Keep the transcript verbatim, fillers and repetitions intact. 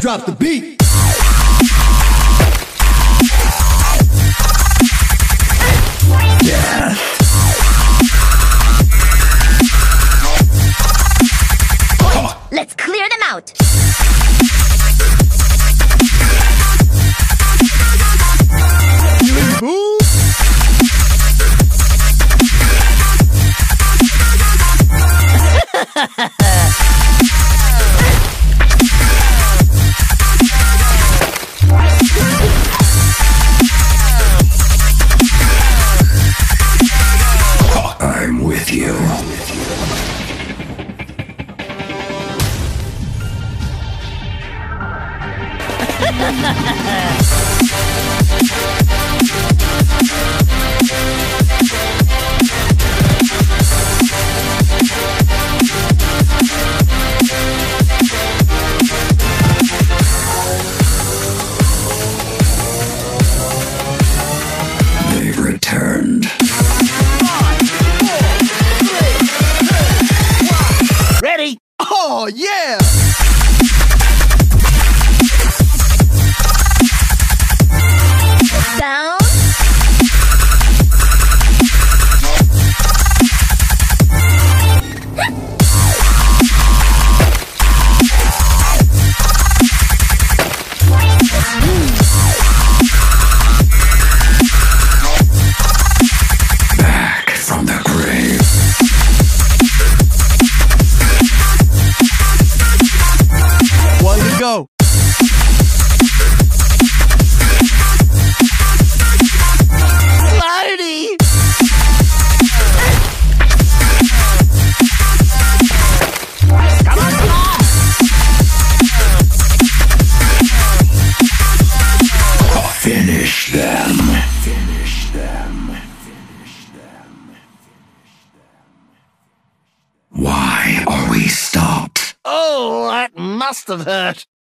drop the beat. Death. Let's clear them out. I'm with you. They've returned. Ready? Oh, yeah! Down. Back from the grave. One to go. Marty! Come on, come on! Finish them. Finish them. Finish them. Why are we stopped? Oh, that must have hurt.